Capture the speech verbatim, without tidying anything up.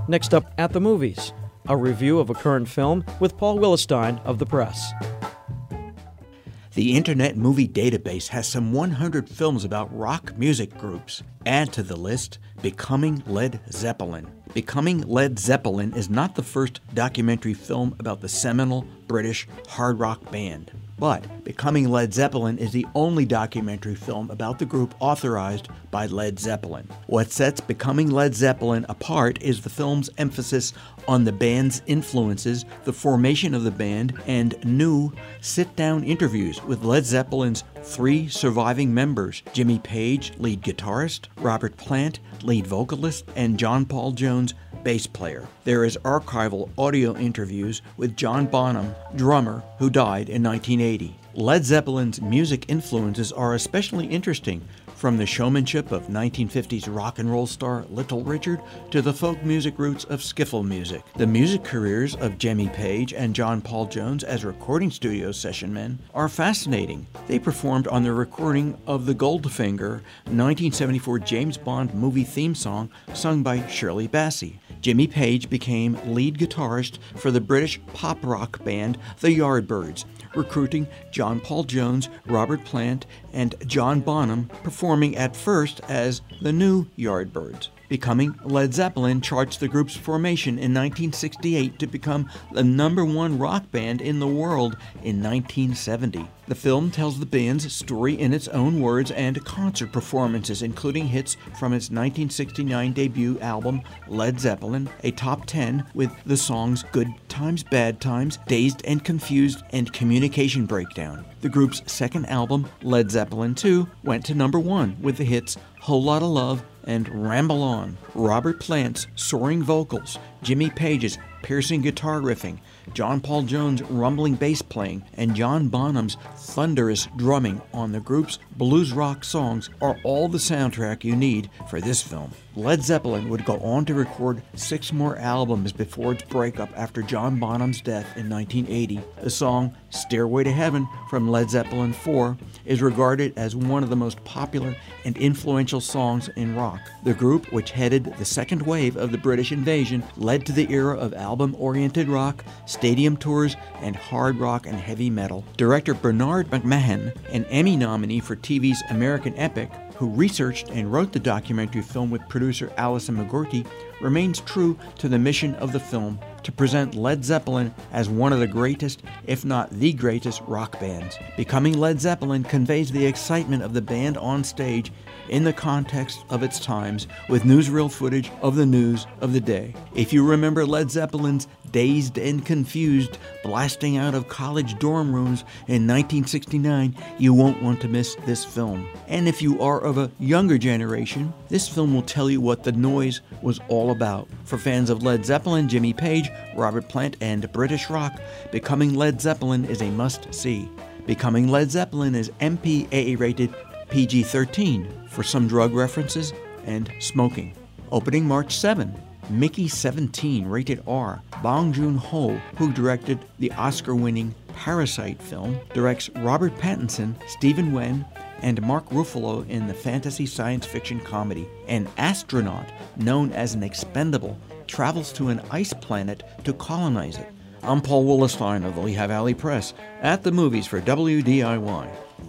Next up, At the Movies, a review of a current film with Paul Willestein of The Press. The Internet Movie Database has some one hundred films about rock music groups. Add to the list Becoming Led Zeppelin. Becoming Led Zeppelin is not the first documentary film about the seminal British hard rock band. But Becoming Led Zeppelin is the only documentary film about the group authorized by Led Zeppelin. What sets Becoming Led Zeppelin apart is the film's emphasis on the band's influences, the formation of the band, and new sit-down interviews with Led Zeppelin's three surviving members, Jimmy Page, lead guitarist, Robert Plant, lead vocalist, and John Paul Jones, bass player. There is archival audio interviews with John Bonham, drummer, who died in nineteen eighty. Led Zeppelin's music influences are especially interesting, from the showmanship of nineteen fifties rock and roll star Little Richard to the folk music roots of skiffle music. The music careers of Jimmy Page and John Paul Jones as recording studio session men are fascinating. They performed on the recording of the Goldfinger nineteen seventy-four James Bond movie theme song sung by Shirley Bassey. Jimmy Page became lead guitarist for the British pop rock band The Yardbirds, recruiting John Paul Jones, Robert Plant, and John Bonham, performing at first as the New Yardbirds. Becoming Led Zeppelin charts the group's formation in nineteen sixty-eight to become the number one rock band in the world in nineteen seventy. The film tells the band's story in its own words and concert performances, including hits from its nineteen sixty-nine debut album, Led Zeppelin, a top ten with the songs Good Times, Bad Times, Dazed and Confused, and Communication Breakdown. The group's second album, Led Zeppelin two, went to number one with the hits Whole Lotta Love and Ramble On. Robert Plant's soaring vocals, Jimmy Page's piercing guitar riffing, John Paul Jones' rumbling bass playing, and John Bonham's thunderous drumming on the group's blues rock songs are all the soundtrack you need for this film. Led Zeppelin would go on to record six more albums before its breakup after John Bonham's death in nineteen eighty. The song Stairway to Heaven from Led Zeppelin four is regarded as one of the most popular and influential songs in rock. The group, which headed the second wave of the British invasion, led to the era of album-oriented rock, stadium tours, and hard rock and heavy metal. Director Bernard McMahon, an Emmy nominee for T V's American Epic, who researched and wrote the documentary film with producer Alison McGorty, remains true to the mission of the film to present Led Zeppelin as one of the greatest, if not the greatest, rock bands. Becoming Led Zeppelin conveys the excitement of the band on stage in the context of its times, with newsreel footage of the news of the day. If you remember Led Zeppelin's Dazed and Confused blasting out of college dorm rooms in nineteen sixty-nine, you won't want to miss this film. And if you are of a younger generation, this film will tell you what the noise was all about. For fans of Led Zeppelin, Jimmy Page, Robert Plant, and British rock, Becoming Led Zeppelin is a must-see. Becoming Led Zeppelin is M P A A rated P G thirteen for some drug references and smoking. Opening March seventh. Mickey seventeen, rated R. Bong Joon-ho, who directed the Oscar-winning Parasite film, directs Robert Pattinson, Stephen Wen, and Mark Ruffalo in the fantasy science fiction comedy. An astronaut, known as an expendable, travels to an ice planet to colonize it. I'm Paul Willestein of the Lehigh Valley Press, at the movies for W D I Y.